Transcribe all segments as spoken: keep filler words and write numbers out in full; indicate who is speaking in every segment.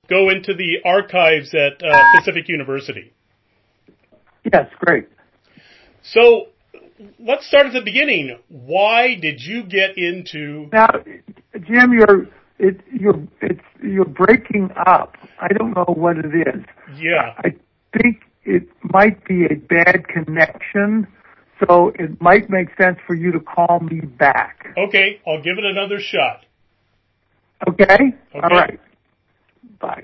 Speaker 1: go into the archives at uh, Pacific University.
Speaker 2: Yes, great.
Speaker 1: So let's start at the beginning. Why did you get into...
Speaker 2: Now, Jim, you're it, you're it's you're breaking up. I don't know what it is.
Speaker 1: Yeah.
Speaker 2: I think it might be a bad connection, so it might make sense for you to call me back.
Speaker 1: Okay, I'll give it another shot.
Speaker 2: Okay?
Speaker 1: Okay.
Speaker 2: All right. Bye.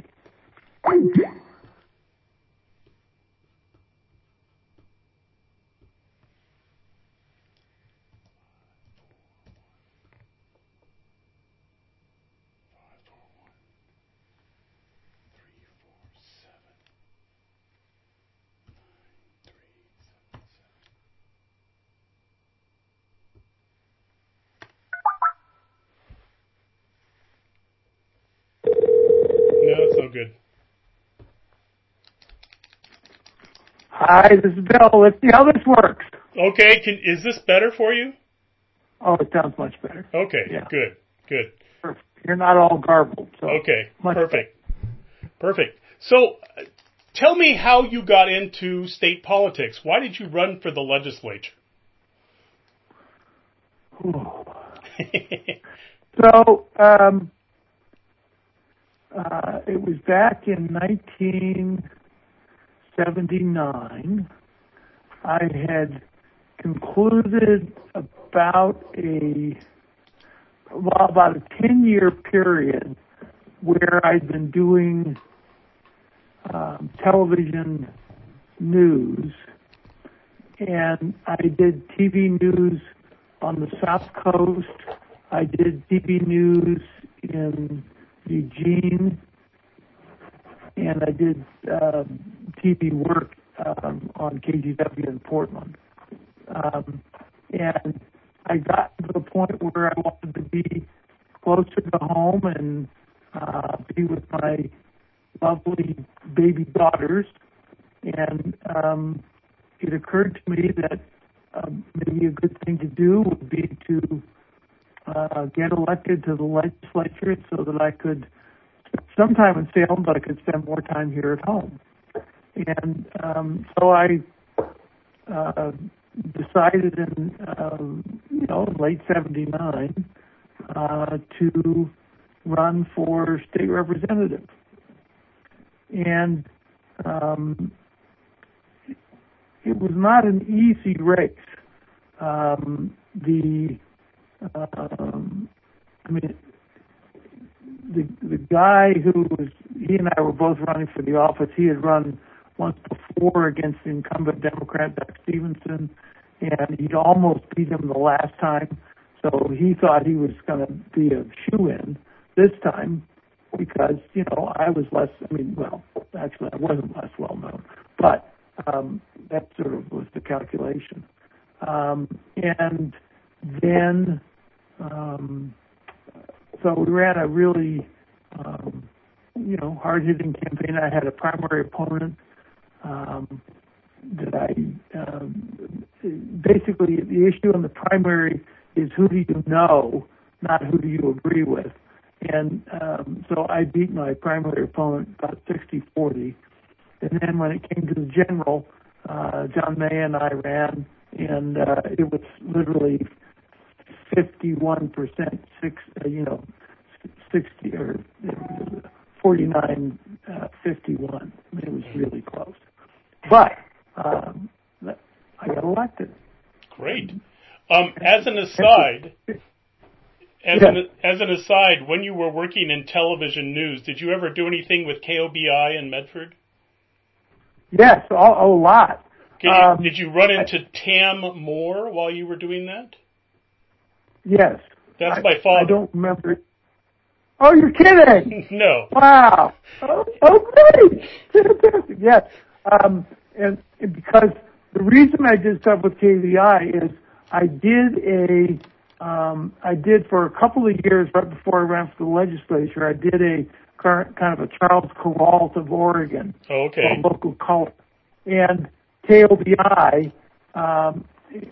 Speaker 1: No, it's no good.
Speaker 2: Hi, this is Bill. Let's see how this works.
Speaker 1: Okay, can, is this better for you?
Speaker 2: Oh, it sounds much better.
Speaker 1: Okay,
Speaker 2: Yeah.
Speaker 1: good, good.
Speaker 2: Perfect. You're not all garbled. So
Speaker 1: Okay,
Speaker 2: much
Speaker 1: perfect. Perfect. So, uh, tell me how you got into state politics. Why did you run for the legislature?
Speaker 2: So, um, uh, it was back in nineteen seventy-nine. I had concluded about a well, about a ten-year period where I'd been doing um, television news, and I did T V news on the South Coast. I did T V news in Eugene, and I did um, T V work um, on K G W in Portland. Um, and I got to the point where I wanted to be closer to home and uh, be with my lovely baby daughters. And um, it occurred to me that um, maybe a good thing to do would be to uh, get elected to the legislature so that I could spend some time in Salem, but I could spend more time here at home. And um, so I uh, decided in, uh, you know, late seventy-nine uh, to run for state representative. And um, it was not an easy race. Um, the, um, I mean, the the guy who was, he and I were both running for the office. He had run once before against the incumbent Democrat Doug Stevenson, and he'd almost beat him the last time. So he thought he was going to be a shoo-in this time because, you know, I was less, I mean, well, actually I wasn't less well known, but um, that sort of was the calculation. Um, and then, um, so we ran a really, um, you know, hard-hitting campaign. I had a primary opponent um, that I, um, basically the issue in the primary is who do you know, not who do you agree with. And um, so I beat my primary opponent about sixty forty. And then when it came to the general, uh, John May and I ran, and uh, it was literally fifty-one percent, six, uh, you know, sixty or forty-nine, uh, fifty-one. I mean, it was really close. But um, I got elected.
Speaker 1: Great. Um, as an aside, as
Speaker 2: yeah.
Speaker 1: an as an aside, when you were working in television news, did you ever do anything with K O B I in Medford?
Speaker 2: Yes, a, a lot.
Speaker 1: You,
Speaker 2: um,
Speaker 1: did you run into Tam Moore while you were doing that?
Speaker 2: Yes.
Speaker 1: That's
Speaker 2: I,
Speaker 1: my father.
Speaker 2: I don't remember. Oh, you're kidding?
Speaker 1: No.
Speaker 2: Wow. Oh, oh great. Fantastic. Yes. Um, and, and because the reason I did stuff with K V I is I did a, um, I did for a couple of years right before I ran for the legislature, I did a current, kind of a Charles Kuralt of Oregon.
Speaker 1: Okay.
Speaker 2: Local color. And K O B I, um,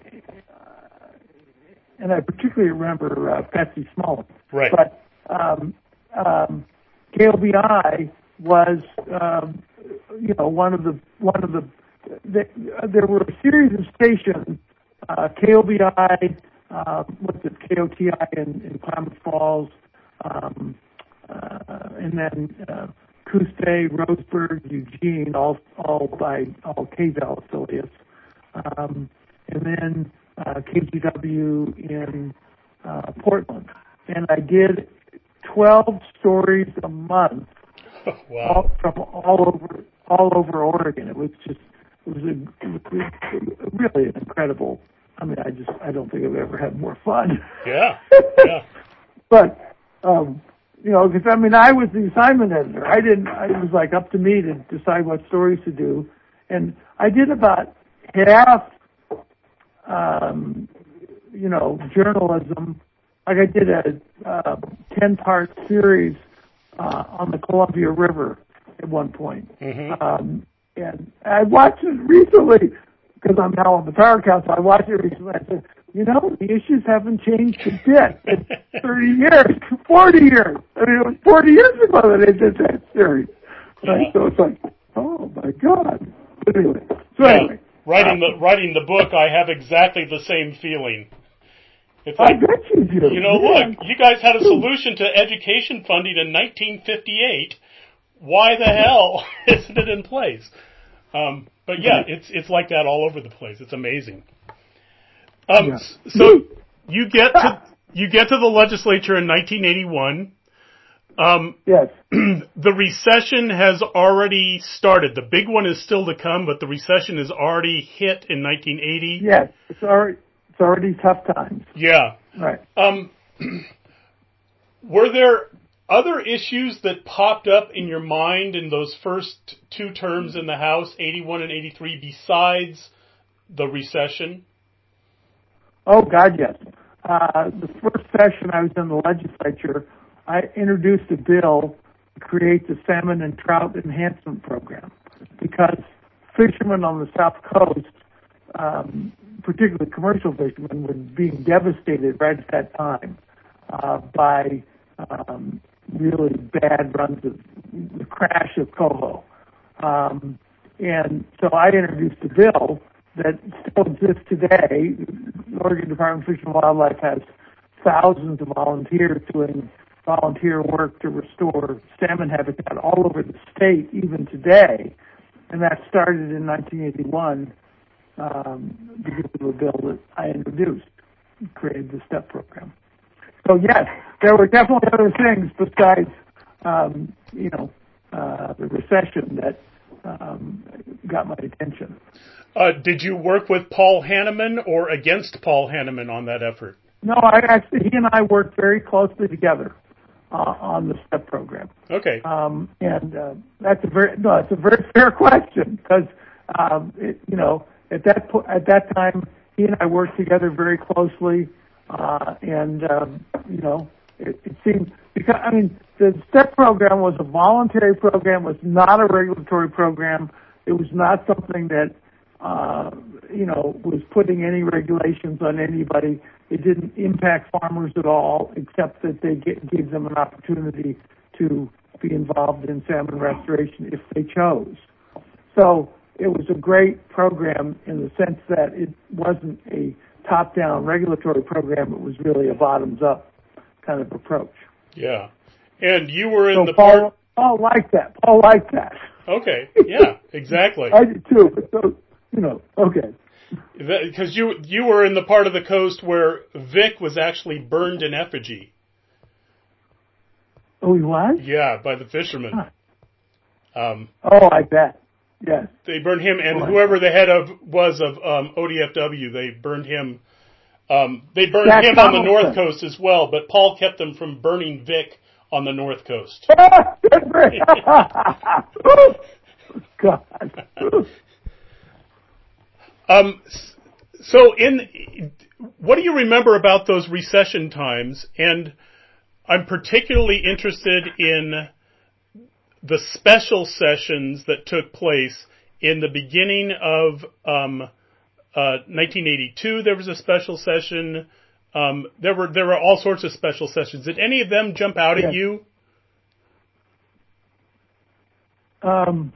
Speaker 2: and I particularly remember uh, Patsy Smalley.
Speaker 1: Right.
Speaker 2: But um, um, K O B I was, um, you know, one of the one of the, the there were a series of stations, uh, K O B I, uh, what's it, K O T I in, in Klamath Falls, um, uh, and then uh, Coos-Bay, Roseburg, Eugene, all all by all K-Vel affiliates, um, and then uh, K G W in uh, Portland, and I did twelve stories a month.
Speaker 1: Wow.
Speaker 2: All, from all over all over Oregon. It was just it was, a, it was really an incredible. I mean, I just I don't think I've ever had more fun.
Speaker 1: Yeah, yeah.
Speaker 2: But um, you know, because I mean, I was the assignment editor. I didn't. It was like up to me to decide what stories to do, and I did about half. Um, you know, journalism. Like I did a uh, ten-part series. Uh, on the Columbia River at one point.
Speaker 1: Mm-hmm.
Speaker 2: Um, and I watched it recently because I'm now on the Power Council. I watched it recently. I said, you know, the issues haven't changed a bit in thirty years, forty years. I mean, it was forty years ago that I did that series. Right?
Speaker 1: Yeah.
Speaker 2: So it's like, oh my God. But anyway, so
Speaker 1: Yeah.
Speaker 2: anyway.
Speaker 1: Writing
Speaker 2: uh,
Speaker 1: the writing the book, I have exactly the same feeling. It's
Speaker 2: I
Speaker 1: like,
Speaker 2: bet you do.
Speaker 1: you know,
Speaker 2: Yeah.
Speaker 1: look, you guys had a solution to education funding in nineteen fifty-eight. Why the hell isn't it in place? Um, but yeah, it's it's like that all over the place. It's amazing. Um,
Speaker 2: Yeah.
Speaker 1: So you get to you get to the legislature in nineteen eighty-one. Um,
Speaker 2: Yes.
Speaker 1: the recession has already started. The big one is still to come, but the recession has already hit in nineteen eighty.
Speaker 2: Yes. It's already it's already tough times.
Speaker 1: Yeah.
Speaker 2: Right.
Speaker 1: Um, were there other issues that popped up in your mind in those first two terms in the House, eighty-one and eighty-three, besides the recession?
Speaker 2: Oh, God, yes. Uh, the first session I was in the legislature, I introduced a bill to create the Salmon and Trout Enhancement Program because fishermen on the South Coast, um, particularly commercial fishermen, were being devastated right at that time uh, by um, really bad runs of the crash of coho. Um, and so I introduced a bill that still exists today. The Oregon Department of Fish and Wildlife has thousands of volunteers doing volunteer work to restore salmon habitat all over the state, even today. And that started in nineteen eighty-one um, because of a bill that I introduced, created the STEP program. So yes, there were definitely other things besides, um, you know, uh, the recession that um, got my attention.
Speaker 1: Uh, did you work with Paul Hanneman or against Paul Hanneman on that effort?
Speaker 2: No, I actually, he and I worked very closely together uh, on the STEP program.
Speaker 1: Okay.
Speaker 2: Um, and uh, that's a very no, it's a very fair question because um, it, you know at that po- at that time he and I worked together very closely, uh, and um, you know it, it seemed because I mean the STEP program was a voluntary program, was not a regulatory program. It was not something that uh, you know was putting any regulations on anybody. It didn't impact farmers at all, except that they get, gave them an opportunity to be involved in salmon restoration if they chose. So it was a great program in the sense that it wasn't a top-down regulatory program. It was really a bottoms-up kind of approach.
Speaker 1: Yeah. And you were in
Speaker 2: so
Speaker 1: the
Speaker 2: Paul,
Speaker 1: part...
Speaker 2: Paul liked that. Paul liked that.
Speaker 1: Okay. Yeah, exactly.
Speaker 2: I did too, but so, you know, okay.
Speaker 1: Because you you were in the part of the coast where Vic was actually burned in effigy.
Speaker 2: Oh, he was?
Speaker 1: Yeah, by the fishermen.
Speaker 2: Huh.
Speaker 1: Um,
Speaker 2: oh, I bet. Yes.
Speaker 1: They burned him, and
Speaker 2: oh,
Speaker 1: whoever the head of was of um, O D F W, they burned him. Um, they burned
Speaker 2: Jack
Speaker 1: him
Speaker 2: Donaldson.
Speaker 1: on the north coast as well, but Paul kept them from burning Vic on the north coast.
Speaker 2: God.
Speaker 1: um. So, in what do you remember about those recession times? And I'm particularly interested in the special sessions that took place in the beginning of um, uh, nineteen eighty-two. There was a special session. Um, there were there were all sorts of special sessions. Did any of them jump out
Speaker 2: yes.
Speaker 1: at you?
Speaker 2: Um,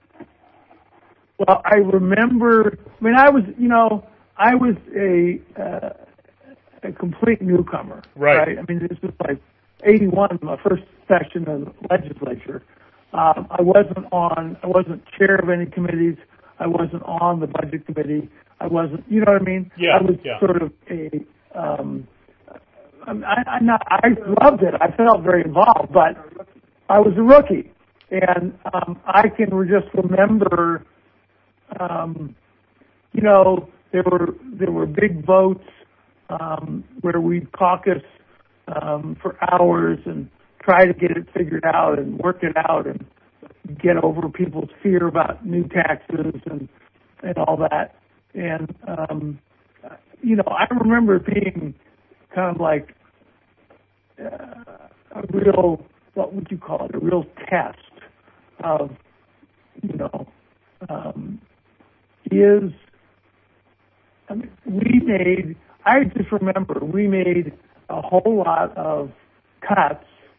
Speaker 2: well, I remember. I mean, I was, you know, I was a uh, a complete newcomer.
Speaker 1: Right.
Speaker 2: right. I mean, this was like eighty-one, my first session of the legislature. Um, I wasn't on. I wasn't chair of any committees. I wasn't on the budget committee. I wasn't. You know what I mean?
Speaker 1: Yeah.
Speaker 2: I was
Speaker 1: yeah.
Speaker 2: sort of a. Um, I, I, not, I loved it. I felt very involved, but I was a rookie, and um, I can just remember, um, you know, there were there were big votes um, where we'd caucus um, for hours and try to get it figured out and work it out and get over people's fear about new taxes and and all that. And um, you know, I remember being kind of like uh, a real, what would you call it, a real test of, you know, um, is, I mean, we made, I just remember we made a whole lot of cuts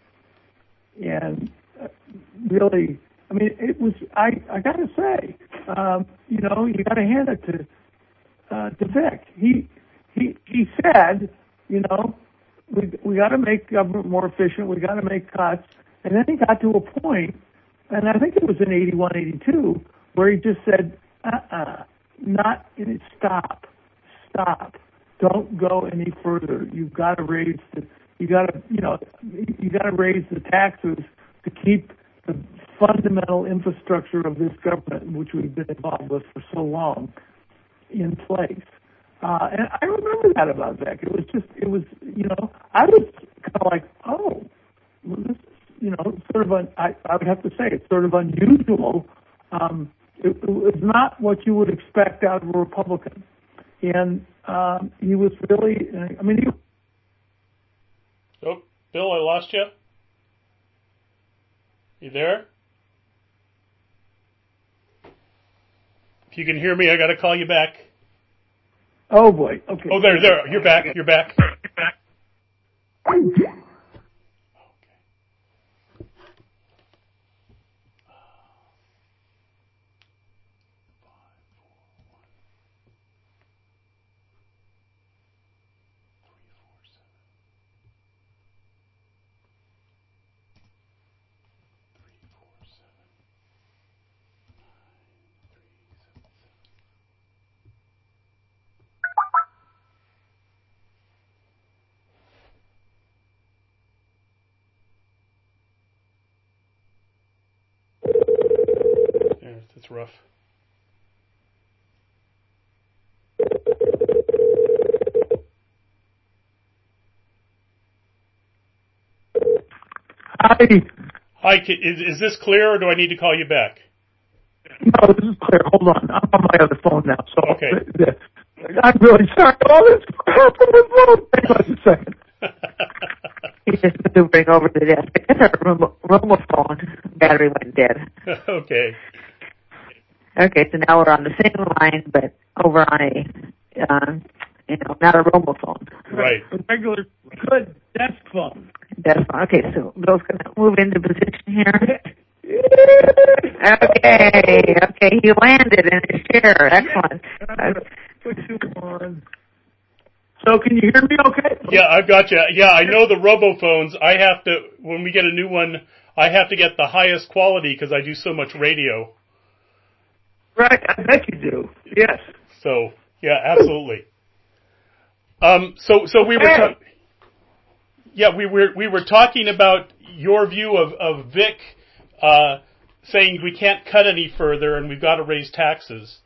Speaker 2: and really, I mean, it was, I, I got to say, um, you know, you got to hand it to, uh, to Vic. He, he, he said, you know, we we got to make government more efficient. We got to make cuts. And then he got to a point, and I think it was in eighty-one, eighty-two, where he just said, uh-uh, not, stop, stop. Don't go any further. You've got to raise the, you got to, you know, you got to raise the taxes to keep the fundamental infrastructure of this government, which we've been involved with for so long, in place. Uh, and I remember that about Vic. It was just, it was, you know, I was kind of like, oh, well, this is, you know, sort of, un, I, I would have to say, it's sort of unusual. Um, it, it was not what you would expect out of a Republican. And um, he was really, I mean, he.
Speaker 1: Oh, Bill, I lost you. You there? If you can hear me, I got to call you back.
Speaker 2: Oh boy. Okay.
Speaker 1: Oh, there, there. You're back. You're back. You're back. Yeah, it's rough.
Speaker 2: Hi.
Speaker 1: Hi, is, is this clear, or do I need to call you back?
Speaker 2: No, this is clear. Hold on. I'm on my other phone now. So
Speaker 1: okay.
Speaker 2: The, the, I'm really sorry. Oh, this phone. Hang on a second.
Speaker 3: He's just maneuvering over to the desk. I guess our Romo phone battery went dead.
Speaker 1: okay.
Speaker 3: Okay, so now we're on the same line, but over on a, uh, you know, not a Romo phone.
Speaker 1: Right.
Speaker 2: A regular, good desk phone.
Speaker 3: Desk phone. Okay, so Bill's going to move into position here. Okay, okay, he landed in his chair. Excellent.
Speaker 2: Put you on. So can you hear me okay?
Speaker 1: Yeah, I've got you. Yeah, I know the RoboPhones. I have to, when we get a new one, I have to get the highest quality because I do so much radio.
Speaker 2: Right, I bet you do. Yes.
Speaker 1: So, yeah, absolutely. Um, so, so we were, ta- yeah, we were we were talking about your view of of Vic uh, saying we can't cut any further and we've got to raise taxes.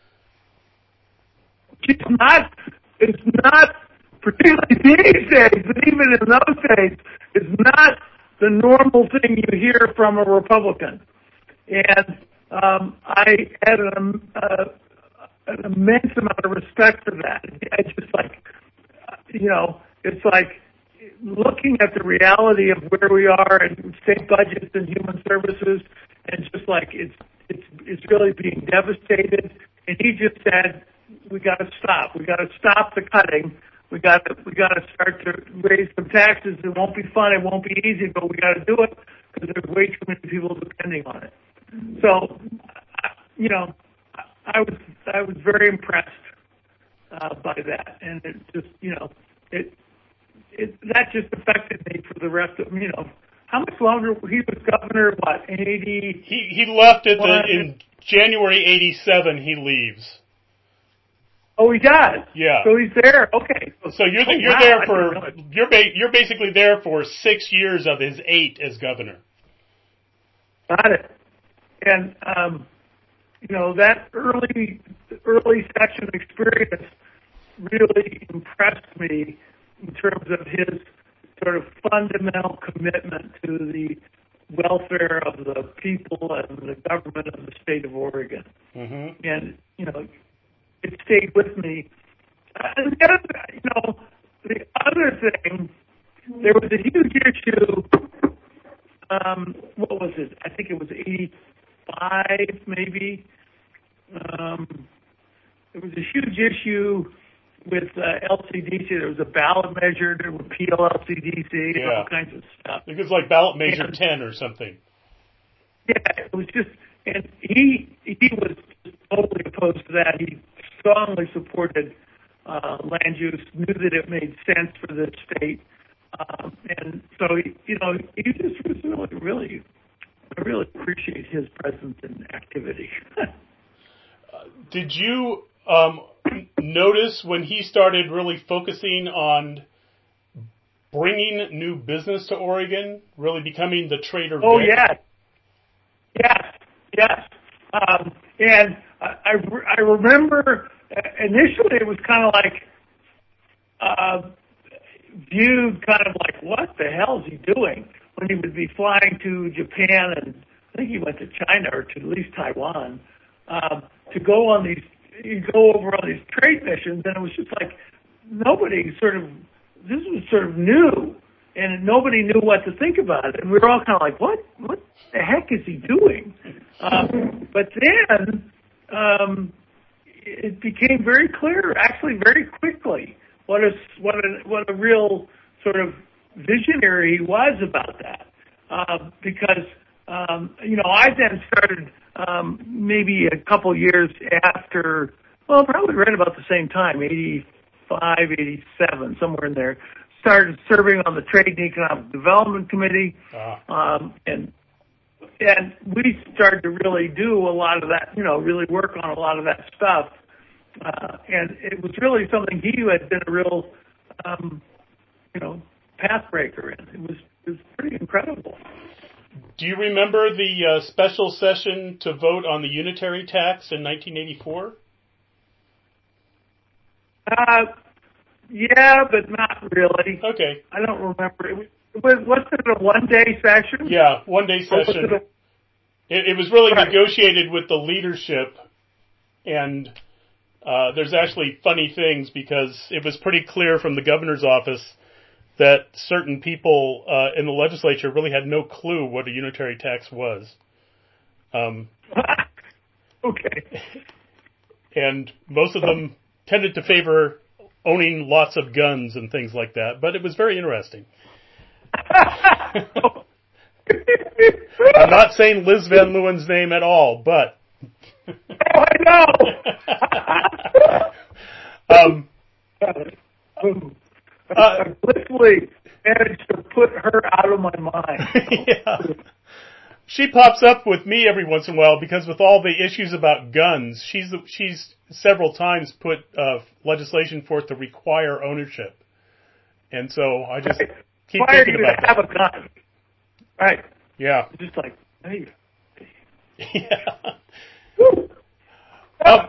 Speaker 2: It's not. It's not, particularly these days, but even in those days, it's not the normal thing you hear from a Republican. And um, I had an, uh, an immense amount of respect for that. I just like, you know, it's like looking at the reality of where we are in state budgets and human services, and just like it's it's it's really being devastated. And he just said, we got to stop. We got to stop the cutting. We got to we got to start to raise some taxes. It won't be fun. It won't be easy, but we got to do it because there's way too many people depending on it. so, you know, I was I was very impressed uh, by that, and it just, you know, it it that just affected me for the rest of, you know, how much longer he was governor? What, eighty?
Speaker 1: He he left at the in January eighty-seven. He leaves.
Speaker 2: Oh, he does.
Speaker 1: Yeah.
Speaker 2: So he's there. Okay.
Speaker 1: So you're the,
Speaker 2: oh,
Speaker 1: you're
Speaker 2: wow,
Speaker 1: there
Speaker 2: I
Speaker 1: for
Speaker 2: didn't know it.
Speaker 1: you're ba- you're basically there for six years of his eight as governor.
Speaker 2: Got it. And um, you know, that early early session experience really impressed me in terms of his sort of fundamental commitment to the welfare of the people and the government of the state of Oregon.
Speaker 1: Mm-hmm.
Speaker 2: And, you know, it stayed with me. And the other, you know, the other thing, there was a huge issue, um, what was it? I think it was eighty-five, maybe. Um, there was a huge issue with uh, L C D C. There was a ballot measure to repeal L C D C and
Speaker 1: Yeah.
Speaker 2: all kinds of stuff.
Speaker 1: I think it's like ballot measure
Speaker 2: And,
Speaker 1: ten or something.
Speaker 2: Yeah, it was just, and he he was totally opposed to that. He strongly supported uh, land use, knew that it made sense for the state, um, and so he, you know, he just was really, really, I really appreciate his presence and activity.
Speaker 1: Did you um, notice when he started really focusing on bringing new business to Oregon, really becoming the Trader
Speaker 2: Oh,
Speaker 1: Vic?
Speaker 2: yes. Yes, yes. Um, and I, I, re- I remember initially it was kind of like uh, viewed kind of like, what the hell is he doing? When he would be flying to Japan, and I think he went to China or to at least Taiwan, um, to go on these, you go over on these trade missions, and it was just like nobody sort of, this was sort of new, and nobody knew what to think about it. And we were all kind of like, what, what the heck is he doing? Um, but then um, it became very clear, actually very quickly, what a, what a, what a real sort of visionary he was about that. Uh, because, um, you know, I then started um, maybe a couple years after, well, probably right about the same time, eighty-five, eighty-seven, somewhere in there, started serving on the Trade and Economic Development Committee,
Speaker 1: Ah.
Speaker 2: um, and and we started to really do a lot of that, you know, really work on a lot of that stuff. Uh, and it was really something he had been a real, um, you know, pathbreaker in. It was, it was pretty incredible.
Speaker 1: Do you remember the uh, special session to vote on the unitary tax in nineteen eighty-four?
Speaker 2: Uh, yeah, but not really.
Speaker 1: Okay.
Speaker 2: I don't remember. It was, was, was it a one-day session?
Speaker 1: Yeah, one-day
Speaker 2: Or was
Speaker 1: session.
Speaker 2: it a,
Speaker 1: It, it was really
Speaker 2: Right.
Speaker 1: negotiated with the leadership, and uh, there's actually funny things because it was pretty clear from the governor's office that certain people uh, in the legislature really had no clue what a unitary tax was. Um,
Speaker 2: okay.
Speaker 1: and most of them tended to favor owning lots of guns and things like that, but it was very interesting. I'm not saying Liz Van Leeuwen's name at all, but...
Speaker 2: Oh, I know!
Speaker 1: um,
Speaker 2: I uh, blissfully managed to put her out of my mind.
Speaker 1: Yeah. She pops up with me every once in a while because with all the issues about guns, she's she's several times put uh, legislation forth to require ownership. And so I just
Speaker 2: right.
Speaker 1: keep
Speaker 2: Require
Speaker 1: thinking
Speaker 2: you
Speaker 1: about
Speaker 2: to have
Speaker 1: that.
Speaker 2: a gun. Right.
Speaker 1: Yeah.
Speaker 2: It's just like, hey.
Speaker 1: Yeah. um,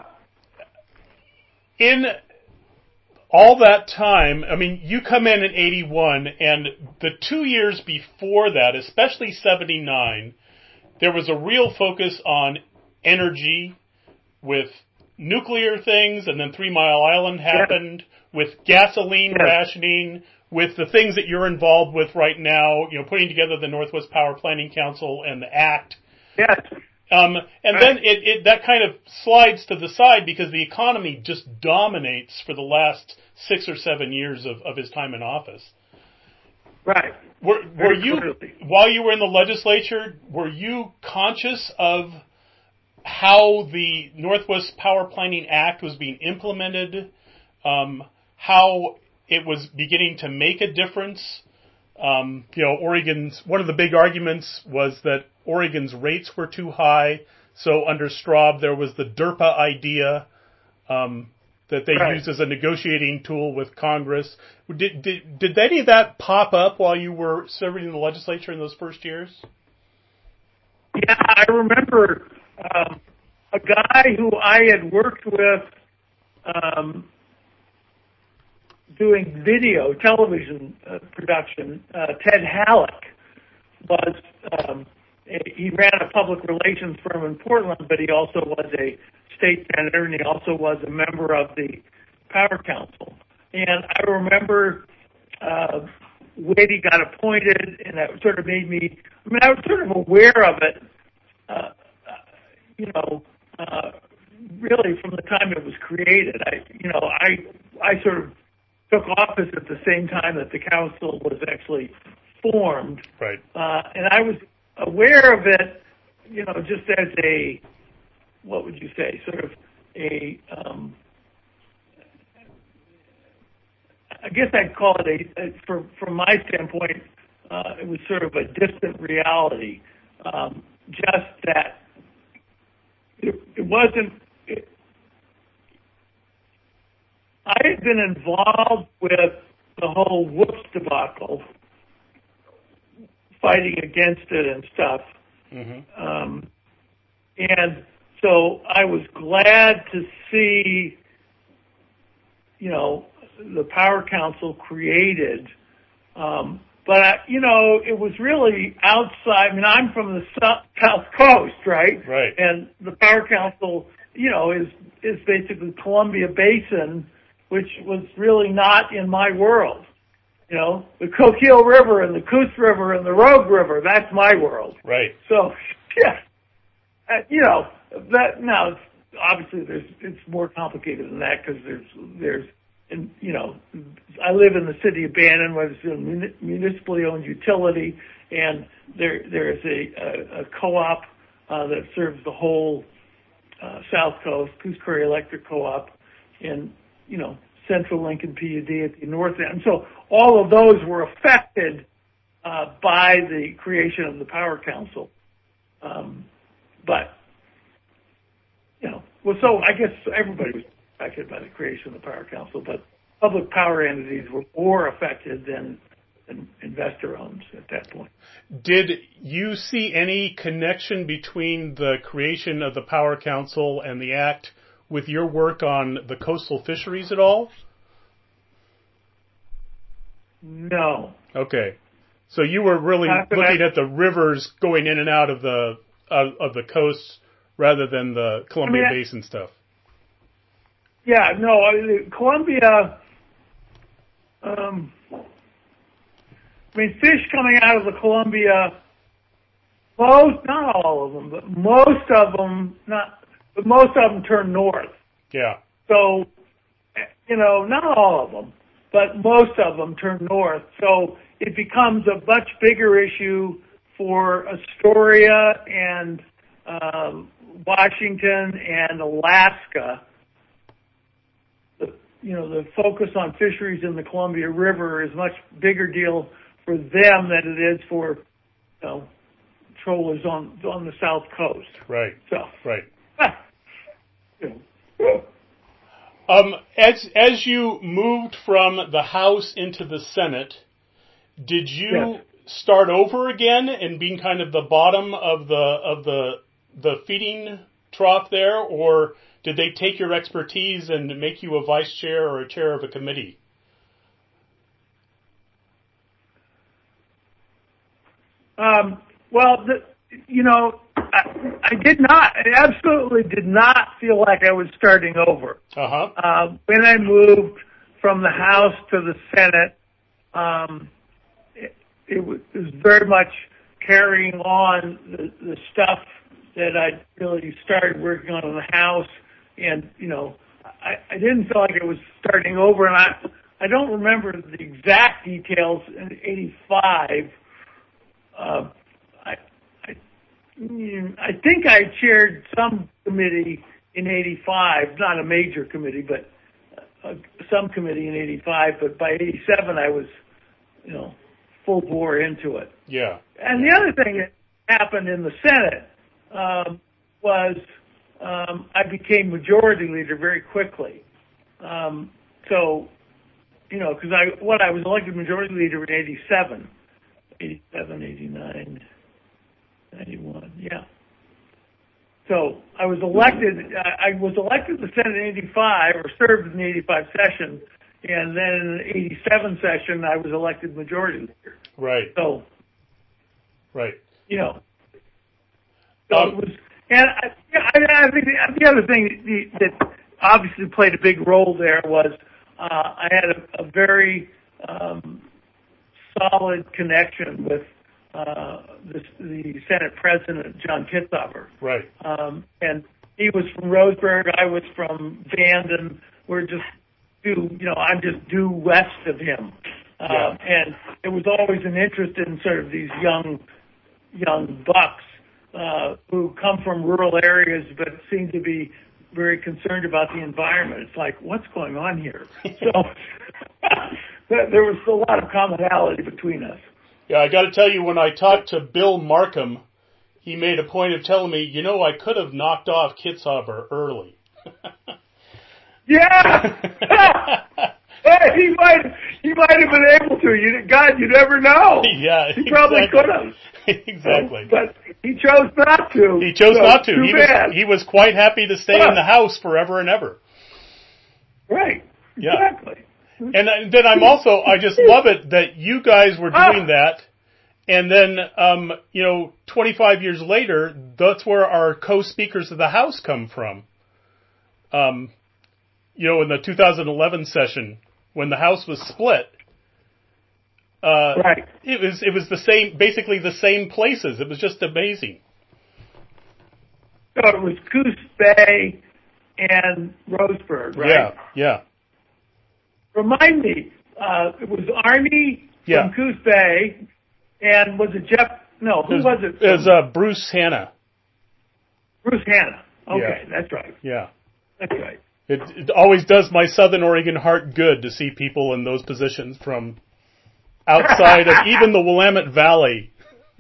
Speaker 1: in all that time, I mean, you come in in eighty-one, and the two years before that, especially seventy-nine, there was a real focus on energy with nuclear things, and then Three Mile Island happened, yeah. with gasoline
Speaker 2: yeah.
Speaker 1: rationing, with the things that you're involved with right now, you know, putting together the Northwest Power Planning Council and the Act.
Speaker 2: Yes.
Speaker 1: Um, and right. then it, it that kind of slides to the side because the economy just dominates for the last six or seven years of, of his time in office.
Speaker 2: Right.
Speaker 1: Were, were
Speaker 2: Very
Speaker 1: you,
Speaker 2: clearly.
Speaker 1: while you were in the legislature, were you conscious of how the Northwest Power Planning Act was being implemented, um, how it was beginning to make a difference? Um, you know, Oregon's, one of the big arguments was that Oregon's rates were too high. So under Straub, there was the DERPA idea, um, that they
Speaker 2: Right.
Speaker 1: used as a negotiating tool with Congress. Did, did, did any of that pop up while you were serving in the legislature in those first years?
Speaker 2: Yeah, I remember um, a guy who I had worked with um, doing video, television uh, production, uh, Ted Halleck, was, um, he ran a public relations firm in Portland, but he also was a state senator, and he also was a member of the Power Council. And I remember uh, when he got appointed, and that sort of made me, I mean, I was sort of aware of it, uh, you know, uh, really from the time it was created. I, you know, I, I sort of took office at the same time that the council was actually formed.
Speaker 1: Right.
Speaker 2: Uh, and I was aware of it, you know, just as a, what would you say, sort of a, um, I guess I'd call it a, a for, from my standpoint, uh, it was sort of a distant reality. Um, just that it, it wasn't, it, I had been involved with the whole whoops debacle, fighting against it and stuff.
Speaker 1: Mm-hmm.
Speaker 2: Um, and so I was glad to see, you know, the Power Council created. Um, but, I, you know, it was really outside. I mean, I'm from the South, South Coast, right?
Speaker 1: Right.
Speaker 2: And the Power Council, you know, is, is basically Columbia Basin, which was really not in my world. You know, the Coquille River and the Coos River and the Rogue River, that's my world.
Speaker 1: Right.
Speaker 2: So, yeah, uh, you know, that now, it's, obviously there's, it's more complicated than that because there's, there's, and, you know, I live in the city of Bannon, where it's a mun- municipally owned utility, and there, there's a, a, a co-op uh, that serves the whole uh, South Coast, Coos Prairie Electric Co-op, and, you know, Central Lincoln P U D at the north end. So all of those were affected uh, by the creation of the Power Council. Um, but, you know, well, so I guess everybody was affected by the creation of the Power Council, but public power entities were more affected than, than investor-owned at that point.
Speaker 1: Did you see any connection between the creation of the Power Council and the Act with your work on the coastal fisheries at all?
Speaker 2: No.
Speaker 1: Okay. So you were really
Speaker 2: Not that
Speaker 1: looking
Speaker 2: I-
Speaker 1: at the rivers going in and out of the of, of the coast rather than the Columbia
Speaker 2: I mean,
Speaker 1: Basin stuff.
Speaker 2: Yeah, no, I- Columbia, um, I mean, fish coming out of the Columbia, most, not all of them, but most of them, not, but most of them turn north.
Speaker 1: Yeah.
Speaker 2: So, you know, not all of them, but most of them turn north. So it becomes a much bigger issue for Astoria and um, Washington and Alaska. The, you know, the focus on fisheries in the Columbia River is a much bigger deal for them than it is for, you know, trawlers on on the South Coast.
Speaker 1: Right.
Speaker 2: So,
Speaker 1: Right.
Speaker 2: you know.
Speaker 1: Um, as as you moved from the House into the Senate, did you
Speaker 2: Yes.
Speaker 1: start over again and being kind of the bottom of the of the the feeding trough there, or did they take your expertise and make you a vice chair or a chair of a committee?
Speaker 2: Um, well, the, you know, I, I did not, I absolutely did not feel like I was starting over.
Speaker 1: Uh-huh.
Speaker 2: Uh, when I moved from the House to the Senate, um, it, it, was, it was very much carrying on the, the stuff that I really started working on in the House. And, you know, I, I didn't feel like I was starting over. And I, I don't remember the exact details in eighty-five. Uh, I, I, I think I chaired some committee in eighty-five, not a major committee, but uh, some committee in eighty-five. But by eighty-seven, I was, you know, full bore into it.
Speaker 1: Yeah.
Speaker 2: And the other thing that happened in the Senate um, was um, I became majority leader very quickly. Um, so, you know, because I what I was elected majority leader in eighty-seven, eighty-seven, eighty-nine, ninety-one, yeah. So I was elected. I was elected to the Senate in eighty-five, or served in the eighty-five session, and then in the eighty-seven session, I was elected majority leader.
Speaker 1: Right.
Speaker 2: So,
Speaker 1: right.
Speaker 2: You know, so
Speaker 1: um,
Speaker 2: it was, and I, I, I think the, the other thing that obviously played a big role there was uh, I had a, a very um, solid connection with uh, the, the Senate President, John Kitzhaber.
Speaker 1: Right.
Speaker 2: Um, and he was from Roseburg. I was from Vanden. We're just due, you know, I'm just due west of him. Uh,
Speaker 1: yeah.
Speaker 2: And it was always an interest in sort of these young, young bucks uh, who come from rural areas but seem to be very concerned about the environment. It's like, what's going on here? So there was a lot of commonality between us.
Speaker 1: Yeah, I got to tell you, when I talked to Bill Markham, he made a point of telling me, you know, I could have knocked off Kitzhaber early.
Speaker 2: Yeah! Hey, he might he might have been able to. You, God, you never know.
Speaker 1: Yeah,
Speaker 2: he probably
Speaker 1: exactly.
Speaker 2: could have.
Speaker 1: Exactly.
Speaker 2: So, but he chose not to.
Speaker 1: He chose
Speaker 2: so,
Speaker 1: not to.
Speaker 2: Too
Speaker 1: He
Speaker 2: bad.
Speaker 1: was he was quite happy to stay
Speaker 2: huh.
Speaker 1: in the House forever and ever.
Speaker 2: Right.
Speaker 1: Yeah.
Speaker 2: Exactly.
Speaker 1: And then I'm also, I just love it that you guys were doing that, and then, um, you know, twenty-five years later, that's where our co-speakers of the House come from. Um, you know, in the two thousand eleven session, when the House was split, uh,
Speaker 2: right.
Speaker 1: it was it was the same, basically the same places. It was just amazing.
Speaker 2: So it was Coos Bay and Roseburg, right?
Speaker 1: Yeah, yeah.
Speaker 2: Remind me, uh, it was Arnie
Speaker 1: yeah.
Speaker 2: from Coos Bay, and was it Jeff? No, who
Speaker 1: it was,
Speaker 2: was it?
Speaker 1: It was uh, Bruce Hanna.
Speaker 2: Bruce Hanna. Okay,
Speaker 1: yeah.
Speaker 2: that's right.
Speaker 1: Yeah.
Speaker 2: That's right.
Speaker 1: It, it always does my Southern Oregon heart good to see people in those positions from outside of even the Willamette Valley.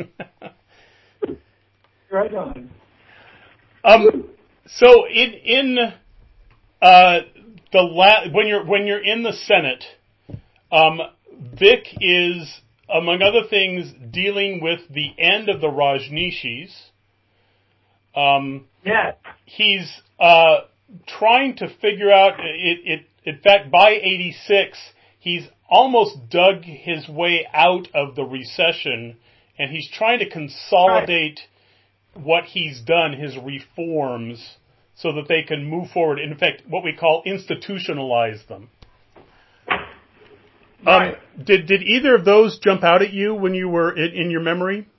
Speaker 2: Right on.
Speaker 1: Um, so in in uh, the la- when you're when you're in the Senate, um, Vic is, among other things, dealing with the end of the Rajneeshis. Um,
Speaker 2: yeah.
Speaker 1: He's uh, trying to figure out. It, it in fact, by eighty-six, he's almost dug his way out of the recession, and he's trying to consolidate right. what he's done, his reforms, so that they can move forward. In fact, what we call institutionalize them.
Speaker 2: Right.
Speaker 1: Um, did did either of those jump out at you when you were in, in your memory?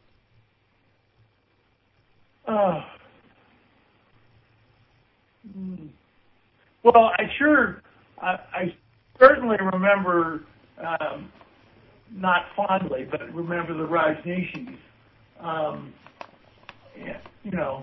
Speaker 2: Uh, well, I sure, I, I certainly remember, um, not fondly, but remember the Rajneeshis. Um, yeah, you know,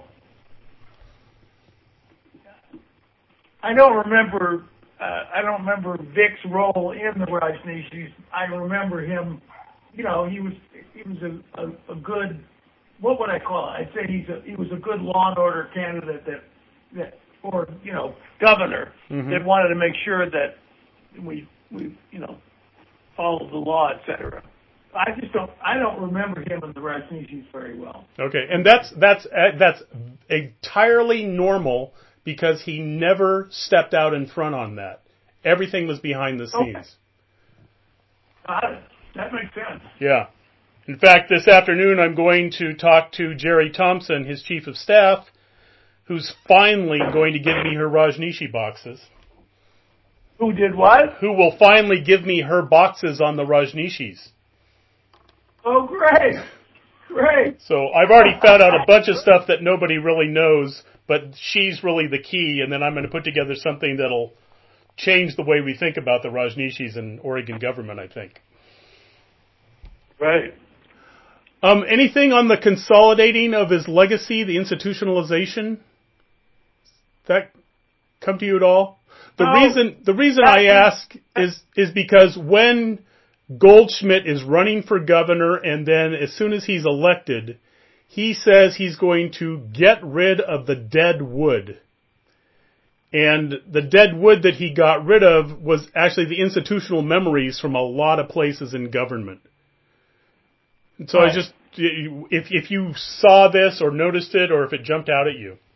Speaker 2: I don't remember. Uh, I don't remember Vic's role in the Rajneeshis. I remember him. You know, he was he was a, a, a good. What would I call it? I'd say he's a, he was a good law and order candidate that that or you know governor mm-hmm. that wanted to make sure that we we you know followed the law, et cetera. I just don't. I don't remember him in the Rajneeshis very well.
Speaker 1: Okay, and that's that's uh, that's entirely normal because he never stepped out in front on that. Everything was behind the scenes.
Speaker 2: Okay. Uh, that makes sense.
Speaker 1: Yeah. In fact, this afternoon I'm going to talk to Jerry Thompson, his chief of staff, who's finally going to give me her Rajneeshi boxes.
Speaker 2: Who did what?
Speaker 1: Who will finally give me her boxes on the Rajneeshis.
Speaker 2: Oh, great. Great.
Speaker 1: So I've already found out a bunch of stuff that nobody really knows, but she's really the key, and then I'm going to put together something that'll changed the way we think about the Rajneeshis and Oregon government, I think.
Speaker 2: Right.
Speaker 1: Um, anything on the consolidating of his legacy, the institutionalization? That come to you at all? The
Speaker 2: No,
Speaker 1: reason the reason I ask is is because when Goldschmidt is running for governor, and then as soon as he's elected, he says he's going to get rid of the dead wood. And the dead wood that he got rid of was actually the institutional memories from a lot of places in government. And so right. I just, if if you saw this or noticed it, or if it jumped out at you.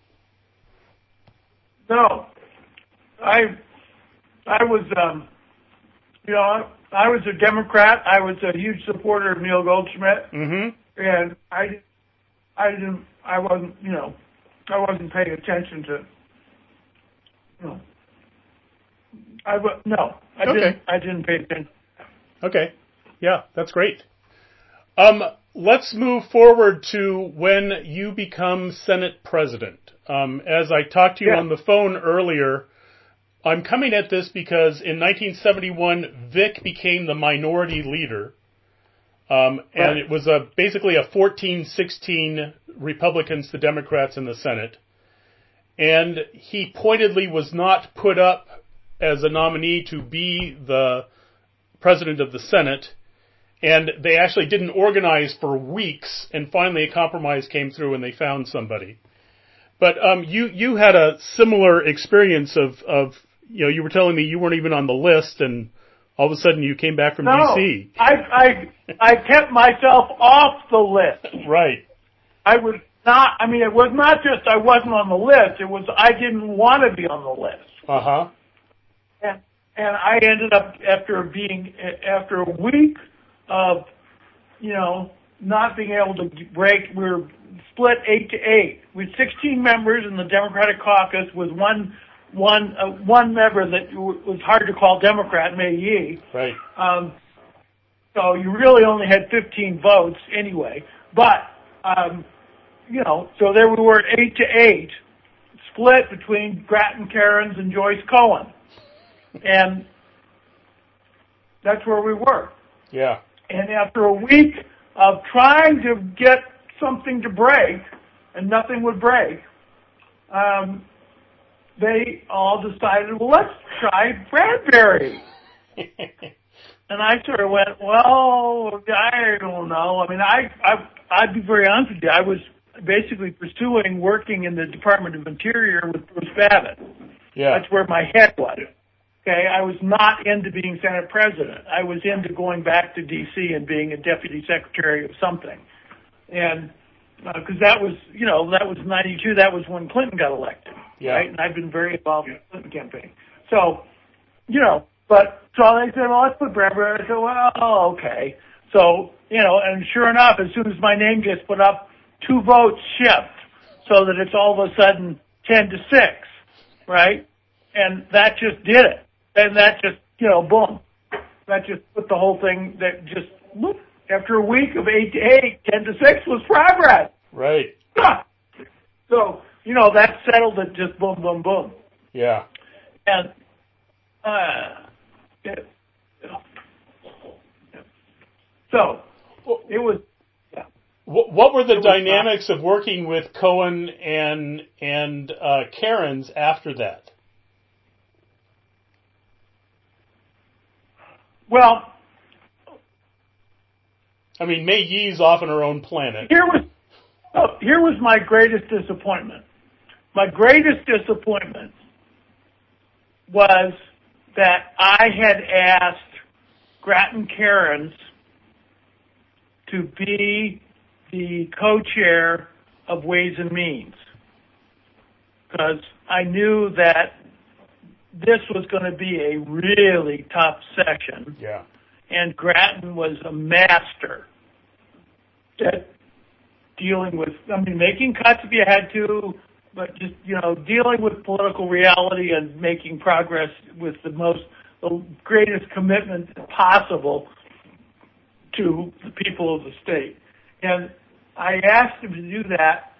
Speaker 2: No, I, I was, um, you know, I was a Democrat. I was a huge supporter of Neil Goldschmidt,
Speaker 1: mm-hmm.
Speaker 2: and I, I didn't, I wasn't, you know, I wasn't paying attention to. No, I no, I
Speaker 1: okay.
Speaker 2: didn't. I didn't pay attention.
Speaker 1: Okay, yeah, that's great. Um, let's move forward to when you become Senate President. Um, as I talked to you yeah. on the phone earlier, I'm coming at this because in nineteen seventy-one, Vic became the minority leader, um, and right. it was a basically a fourteen sixteen Republicans to Democrats in the Senate. And he pointedly was not put up as a nominee to be the president of the Senate. And they actually didn't organize for weeks, and finally a compromise came through and they found somebody. But um, you you had a similar experience of, of, you know, you were telling me you weren't even on the list, and all of a sudden you came back from
Speaker 2: no,
Speaker 1: D C.
Speaker 2: I, I, I kept myself off the list.
Speaker 1: Right.
Speaker 2: I was not, I mean, it was not just I wasn't on the list, it was I didn't want to be on the list.
Speaker 1: Uh-huh.
Speaker 2: And, and I ended up, after being, after a week of, you know, not being able to break, we were split eight to eight. We had sixteen members in the Democratic caucus with one one uh, one member that w- was hard to call Democrat, Mei Yi.
Speaker 1: Right.
Speaker 2: Um, so you really only had fifteen votes anyway. But, um, you know, so there we were at eight to eight, split between Grattan Cairns and Joyce Cohen. And that's where we were.
Speaker 1: Yeah.
Speaker 2: And after a week of trying to get something to break, and nothing would break, um, they all decided, well, let's try Bradbury. And I sort of went, well, I don't know. I mean, I, I, I'd be very honest with you. I was basically pursuing working in the Department of Interior with Bruce Babbitt.
Speaker 1: Yeah.
Speaker 2: That's where my head was. Okay, I was not into being Senate President. I was into going back to D C and being a Deputy Secretary of something. And because uh, that was, you know, that was ninety-two. That was when Clinton got elected,
Speaker 1: yeah.
Speaker 2: right? And I've been very involved in the Clinton campaign. So, you know, but so they said, well, let's put Bradbury. I said, well, okay. So, you know, and sure enough, as soon as my name gets put up, two votes shift so that it's all of a sudden ten to six, right? And that just did it. And that just, you know, boom. That just put the whole thing, that just, whoop, after a week of eight to eight, ten to six was progress.
Speaker 1: Right.
Speaker 2: So, you know, that settled it, just boom, boom, boom.
Speaker 1: Yeah.
Speaker 2: And, uh, it, so, it was, yeah.
Speaker 1: What, what were the it dynamics of working with Cohen and, and, uh, Cairns after that?
Speaker 2: Well,
Speaker 1: I mean, Mei Yi's off on her own planet.
Speaker 2: Here was, oh, here was my greatest disappointment. My greatest disappointment was that I had asked Grattan Cairns to be the co-chair of Ways and Means, because I knew that this was going to be a really tough session.
Speaker 1: Yeah.
Speaker 2: And Grattan was a master at dealing with, I mean, making cuts if you had to, but just, you know, dealing with political reality and making progress with the most, the greatest commitment possible to the people of the state. And I asked him to do that,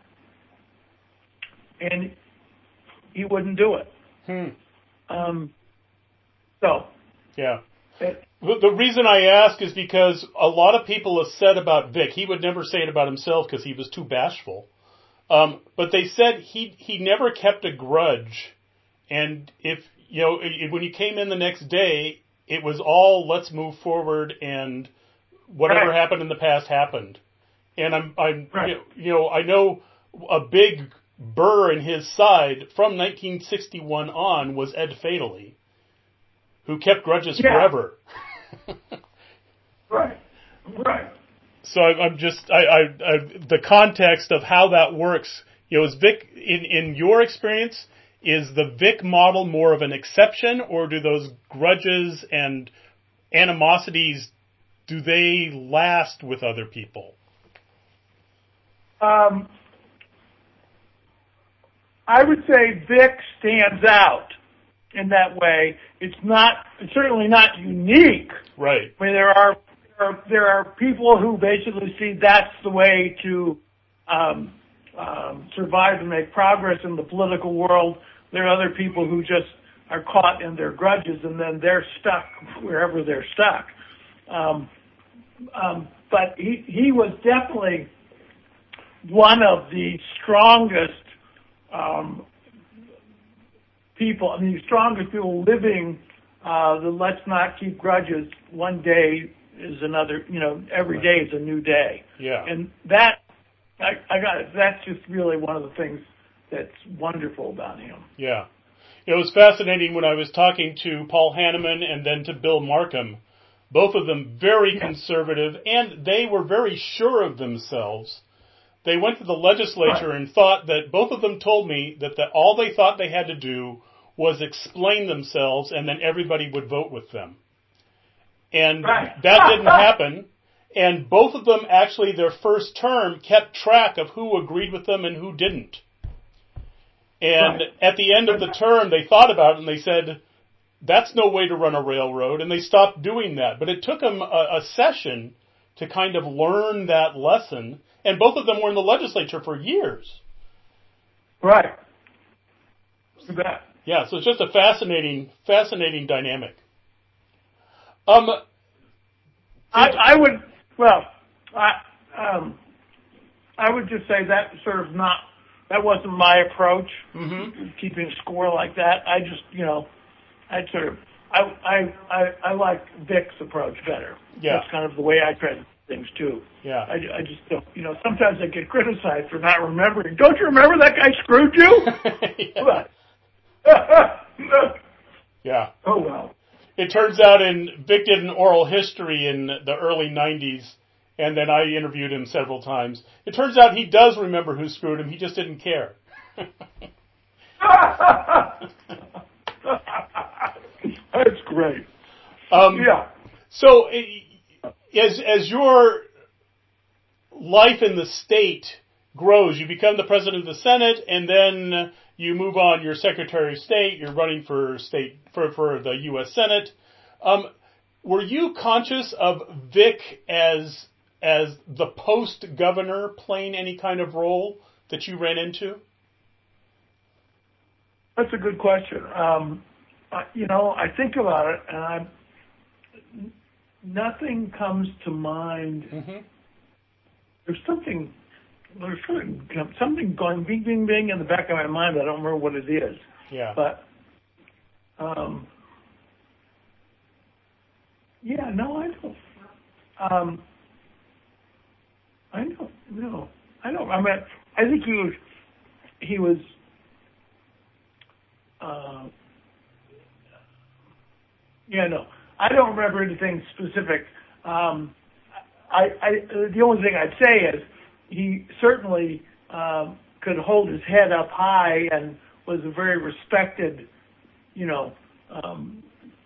Speaker 2: and he wouldn't do it.
Speaker 1: Hmm.
Speaker 2: Um, So,
Speaker 1: yeah.
Speaker 2: It,
Speaker 1: The reason I ask is because a lot of people have said about Vic, he would never say it about himself because he was too bashful. Um, but they said he he never kept a grudge, and if you know when he came in the next day, it was all let's move forward, and whatever
Speaker 2: right.
Speaker 1: happened in the past happened. And I'm I'm
Speaker 2: right.
Speaker 1: you know I know a big burr in his side from nineteen sixty-one on was Ed Fatally, who kept grudges
Speaker 2: yeah.
Speaker 1: forever.
Speaker 2: Right, right.
Speaker 1: So I, I'm just, I, I, I, the context of how that works, you know, is Vic, in, in your experience, is the Vic model more of an exception, or do those grudges and animosities, do they last with other people?
Speaker 2: Um, I would say Vic stands out in that way. It's not, it's certainly not unique.
Speaker 1: Right.
Speaker 2: I mean, there are There are, there are people who basically see that's the way to um, um, survive and make progress in the political world. There are other people who just are caught in their grudges and then they're stuck wherever they're stuck. Um, um, but he, he was definitely one of the strongest um, people, I mean, the strongest people living uh, the let's not keep grudges one day is another, you know, every
Speaker 1: right.
Speaker 2: day is a new day.
Speaker 1: Yeah.
Speaker 2: And that, I, I got it. That's just really one of the things that's wonderful about him.
Speaker 1: Yeah. It was fascinating when I was talking to Paul Hanneman and then to Bill Markham, both of them very yeah. conservative, and they were very sure of themselves. They went to the legislature right. and thought that, both of them told me that the, all they thought they had to do was explain themselves and then everybody would vote with them. And
Speaker 2: right.
Speaker 1: that didn't happen. And both of them, actually, their first term, kept track of who agreed with them and who didn't. And right. at the end of the term, they thought about it and they said, that's no way to run a railroad. And they stopped doing that. But it took them a, a session to kind of learn that lesson. And both of them were in the legislature for years.
Speaker 2: Right. You bet.
Speaker 1: Yeah, so it's just a fascinating, fascinating dynamic. Um,
Speaker 2: I, I would, well, I, um, I would just say that sort of not, that wasn't my approach,
Speaker 1: mm-hmm.
Speaker 2: keeping score like that. I just, you know, I sort of, I, I, I, I like Vic's approach better.
Speaker 1: Yeah.
Speaker 2: That's kind of the way I try to do things too.
Speaker 1: Yeah.
Speaker 2: I, I just don't, you know, sometimes I get criticized for not remembering. Don't you remember that guy screwed you?
Speaker 1: Yeah.
Speaker 2: Oh, well.
Speaker 1: It turns out in Vic did an oral history in the early nineties, and then I interviewed him several times. It turns out he does remember who screwed him. He just didn't care.
Speaker 2: That's great.
Speaker 1: Um,
Speaker 2: yeah.
Speaker 1: So, as as your life in the state grows, you become the president of the Senate, and then you move on. You're Secretary of State. You're running for state for for the U S Senate. Um, were you conscious of Vic as as the post governor playing any kind of role that you ran into?
Speaker 2: That's a good question. Um, uh, you know, I think about it, and I nothing comes to mind.
Speaker 1: Mm-hmm.
Speaker 2: There's something. There's something going bing, bing, bing in the back of my mind. I don't remember what it is.
Speaker 1: Yeah.
Speaker 2: But, um, yeah, no, I don't. Um, I don't. No, I don't. I mean, I think he was. He was. Uh, yeah, no, I don't remember anything specific. Um, I, I. The only thing I'd say is, he certainly um, could hold his head up high and was a very respected, you know, um,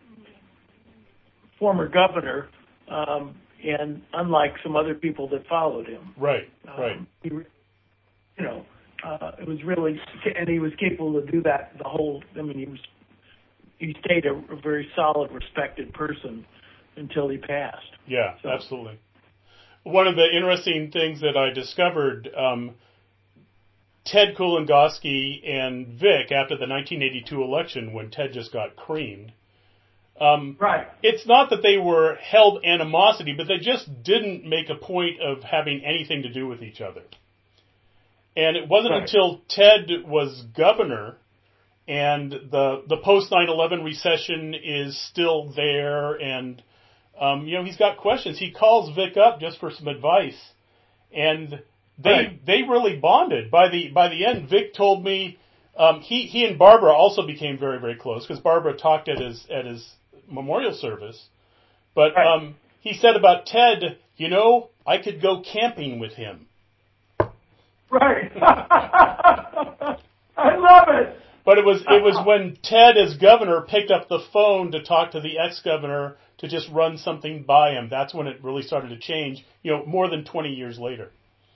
Speaker 2: former governor, um, and unlike some other people that followed him.
Speaker 1: Right,
Speaker 2: um,
Speaker 1: right.
Speaker 2: He, you know, uh, it was really, and he was capable to do that the whole, I mean, he was, he stayed a, a very solid, respected person until he passed.
Speaker 1: Yeah,
Speaker 2: so.
Speaker 1: Absolutely. One of the interesting things that I discovered, um, Ted Kulongoski and Vic, after the nineteen eighty-two election, when Ted just got creamed, Um,
Speaker 2: right.
Speaker 1: It's not that they were held animosity, but they just didn't make a point of having anything to do with each other. And it wasn't
Speaker 2: right.
Speaker 1: until Ted was governor and the the post nine eleven recession is still there, and um, you know, he's got questions. He calls Vic up just for some advice, and they
Speaker 2: right.
Speaker 1: they really bonded. By the by the end, Vic told me um, he he and Barbara also became very very close because Barbara talked at his at his memorial service. But
Speaker 2: right.
Speaker 1: um, he said about Ted, you know, I could go camping with him.
Speaker 2: Right. I love it.
Speaker 1: But it was it was when Ted, as governor, picked up the phone to talk to the ex-governor to just run something by him. That's when it really started to change, you know, more than twenty years later.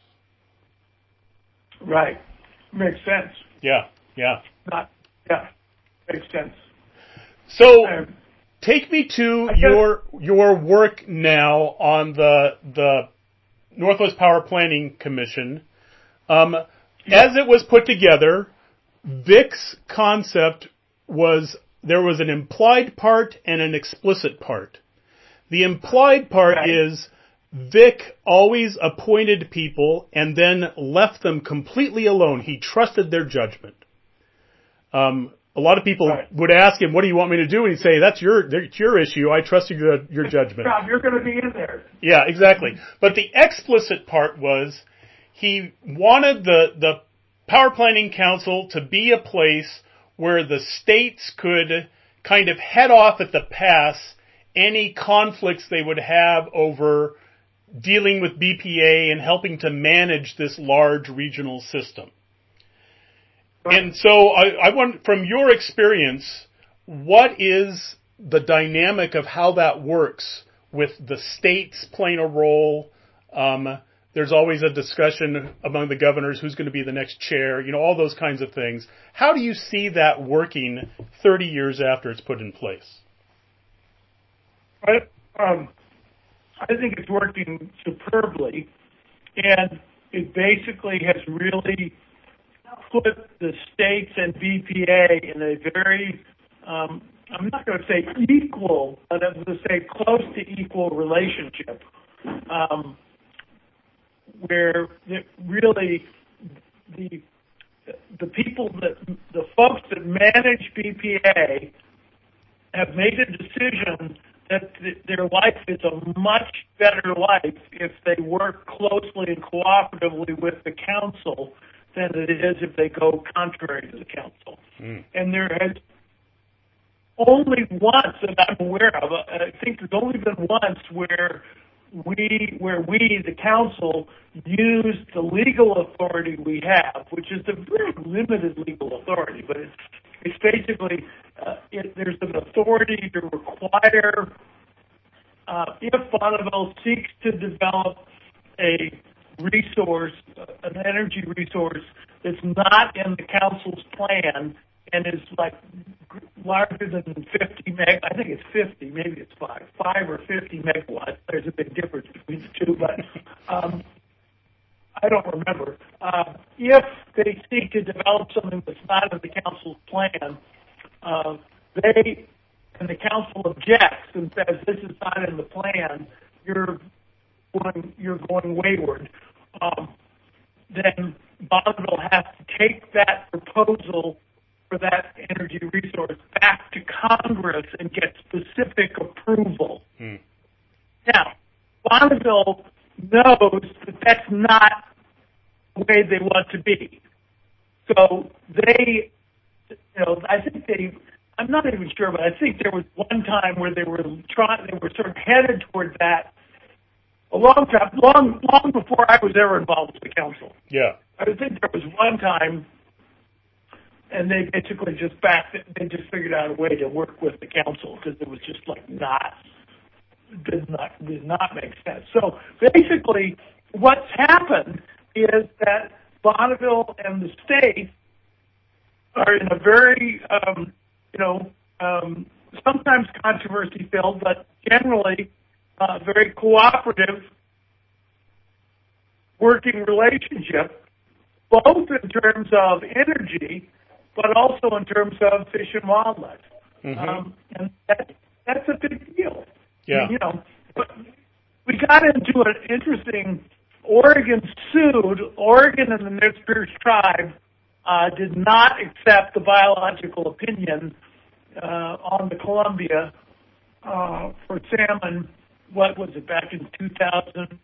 Speaker 2: Right. Makes sense.
Speaker 1: Yeah, yeah.
Speaker 2: Not, yeah, makes sense.
Speaker 1: So,
Speaker 2: Um,
Speaker 1: take me to your your work now on the the Northwest Power Planning Commission. Um,
Speaker 2: yeah.
Speaker 1: As it was put together, Vic's concept was there was an implied part and an explicit part. The implied part
Speaker 2: right.
Speaker 1: is Vic always appointed people and then left them completely alone. He trusted their judgment. Um, a lot of people
Speaker 2: right.
Speaker 1: would ask him, "What do you want me to do?" And he'd say, "That's your that's your issue. I trust your your judgment."
Speaker 2: You're going to be in there.
Speaker 1: Yeah, exactly. But the explicit part was he wanted the the Power Planning Council to be a place where the states could kind of head off at the pass any conflicts they would have over dealing with B P A and helping to manage this large regional system. Right. And so I, I want, from your experience, what is the dynamic of how that works with the states playing a role? Um, There's always a discussion among the governors who's going to be the next chair, you know, all those kinds of things. How do you see that working thirty years after it's put in place?
Speaker 2: I, um, I think it's working superbly, and it basically has really put the states and B P A in a very, um, I'm not going to say equal, but I'm going to say close to equal relationship. Um, where really the the people that the folks that manage B P A have made a decision that th- their life is a much better life if they work closely and cooperatively with the council than it is if they go contrary to the council. Mm. And there has only once that I'm aware of, I think there's only been once where we, where we, the council, use the legal authority we have, which is a very limited legal authority, but it's, it's basically, uh, it, there's an authority to require, uh, if Bonneville seeks to develop a resource, an energy resource that's not in the council's plan and is like larger than fifty meg, I think it's fifty, maybe it's five, five or fifty megawatts. There's a big difference between the two, but um, I don't remember. Uh, if they seek to develop something that's not in the council's plan, uh, they and the council objects and says this is not in the plan, you're going, you're going wayward. Um, then Bonneville has to take that proposal for that energy resource back to Congress and get specific approval. Hmm. Now, Bonneville knows that that's not the way they want to be. So they, you know, I think they, I'm not even sure, but I think there was one time where they were trying, they were sort of headed toward that a long time, long, long before I was ever involved with the council.
Speaker 1: Yeah.
Speaker 2: I think there was one time, and they basically just backed it, they just figured out a way to work with the council because it was just like not, did not, did not make sense. So basically what's happened is that Bonneville and the state are in a very, um, you know, um, sometimes controversy filled, but generally uh, very cooperative working relationship, both in terms of energy, but also in terms of fish and wildlife. Mm-hmm. Um, and that, that
Speaker 1: Yeah.
Speaker 2: You know, we got into an interesting. Oregon sued. Oregon and the Nez tribe uh, did not accept the biological opinion uh, on the Columbia uh, for salmon. What was it, back in two thousand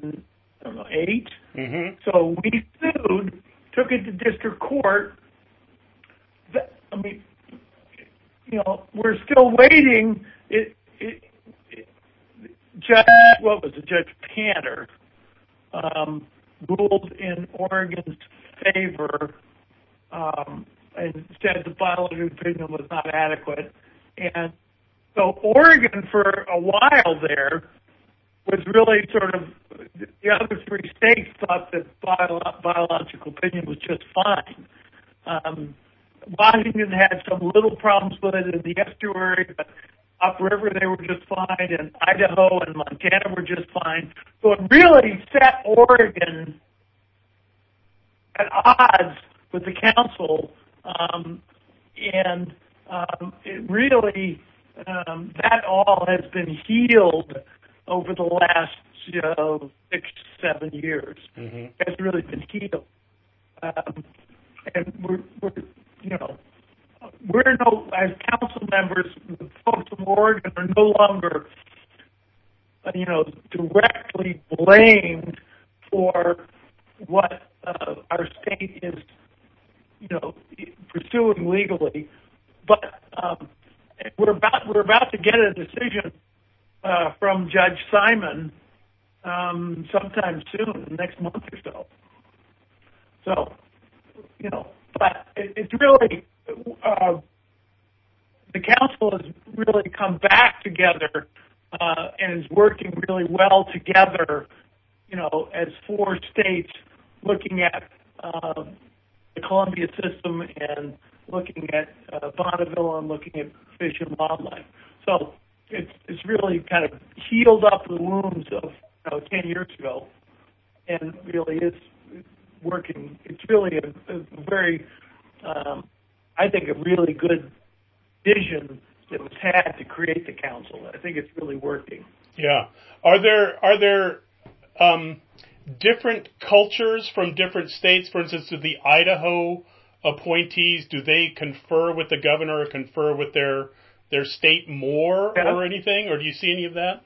Speaker 2: eight?
Speaker 1: Mm-hmm.
Speaker 2: So we sued, took it to district court. That, I mean, you know, we're still waiting. It, it, it, Judge, what was it, Judge Panter, um, ruled in Oregon's favor um, and said the biological opinion was not adequate. And so Oregon, for a while there, was really sort of, the other three states thought that bio, biological opinion was just fine. Um, Washington had some little problems with it in the estuary, but upriver they were just fine, and Idaho and Montana were just fine. So it really set Oregon at odds with the council, um, and um, it really, um, that all has been healed over the last you know, six, seven years.
Speaker 1: Mm-hmm.
Speaker 2: It's really been healed. Um, and we're, we're, you know, we're no, as council members, the folks from Oregon are no longer, uh, you know, directly blamed for what uh, our state is, you know, pursuing legally. But um, we're about we're about to get a decision uh, from Judge Simon um, sometime soon, next month or so. So, you know, but it, it's really. Uh, the council has really come back together uh, and is working really well together, you know, as four states looking at uh, the Columbia system and looking at uh, Bonneville and looking at fish and wildlife. So it's it's really kind of healed up the wounds of you know, ten years ago, and really is working. It's really a, a very um, I think a really good vision that was had to create the council. I think it's really working.
Speaker 1: Yeah. Are there are there um, different cultures from different states? For instance, do the Idaho appointees, do they confer with the governor or confer with their their state more
Speaker 2: yeah.
Speaker 1: or anything? Or do you see any of that?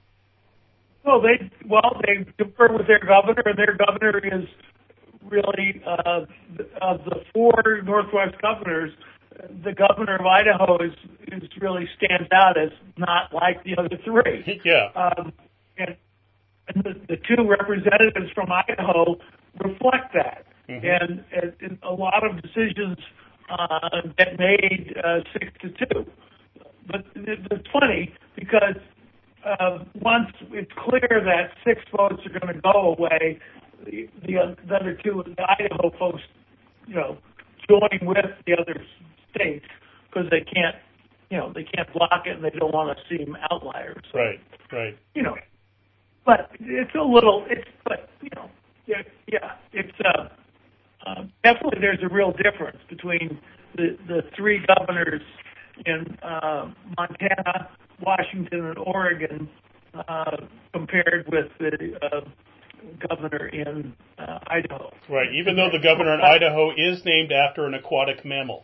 Speaker 2: Well, they well they confer with their governor, and their governor is really, uh, of the four Northwest governors, the governor of Idaho is, is really stands out as not like the other three.
Speaker 1: Yeah.
Speaker 2: Um, and and the, the two representatives from Idaho reflect that. Mm-hmm. And, and, and a lot of decisions uh, get made uh, six to two. But it's funny because uh, once it's clear that six votes are going to go away, The, the, the other two, the Idaho folks, you know, join with the other states because they can't, you know, they can't block it and they don't want to seem outliers. So,
Speaker 1: right, right.
Speaker 2: You know, but it's a little, it's, but, you know, yeah, yeah it's, uh, uh, definitely there's a real difference between the, the three governors in uh, Montana, Washington, and Oregon uh, compared with the uh, governor in uh, Idaho.
Speaker 1: Right, even though the governor in Idaho is named after an aquatic mammal.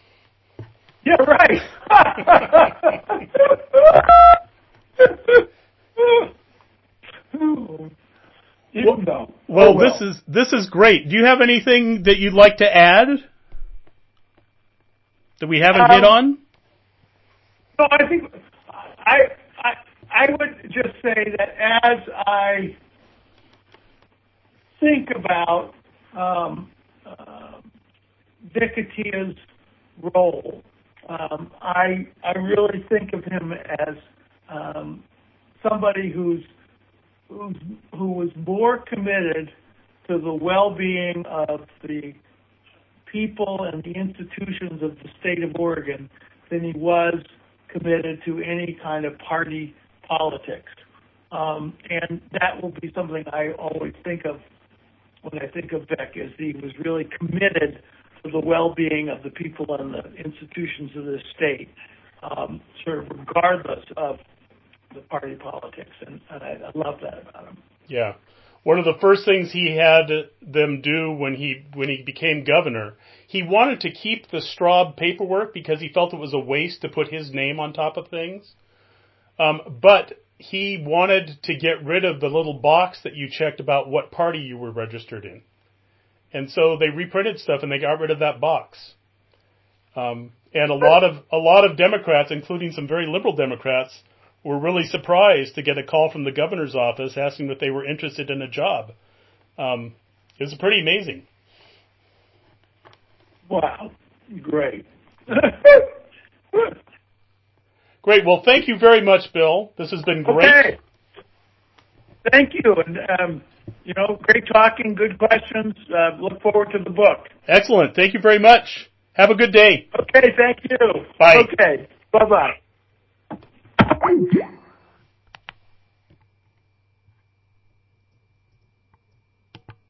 Speaker 2: Yeah, right. Even though.
Speaker 1: Well,
Speaker 2: oh, well,
Speaker 1: this is this is great. Do you have anything that you'd like to add that we haven't
Speaker 2: um,
Speaker 1: hit on?
Speaker 2: No, I think I I I would just say that as I think about um, uh, Vic Atia's role, um, I I really think of him as um, somebody who's, who's who was more committed to the well-being of the people and the institutions of the state of Oregon than he was committed to any kind of party politics. Um, and that will be something I always think of when I think of Vic, is he was really committed to the well-being of the people and the institutions of the state, um, sort of regardless of the party politics, and, and I, I love that about him.
Speaker 1: Yeah. One of the first things he had them do when he when he became governor, he wanted to keep the Straub paperwork because he felt it was a waste to put his name on top of things. Um, but he wanted to get rid of the little box that you checked about what party you were registered in. And so they reprinted stuff and they got rid of that box. Um, and a lot of a lot of Democrats, including some very liberal Democrats, were really surprised to get a call from the governor's office asking that they were interested in a job. Um, it was pretty amazing.
Speaker 2: Wow. Great.
Speaker 1: Great. Well, thank you very much, Bill. This has been great.
Speaker 2: Okay. Thank you. And, um, you know, great talking, good questions. Uh, look forward to the book.
Speaker 1: Excellent. Thank you very much. Have a good day.
Speaker 2: Okay, thank you.
Speaker 1: Bye.
Speaker 2: Okay, bye-bye.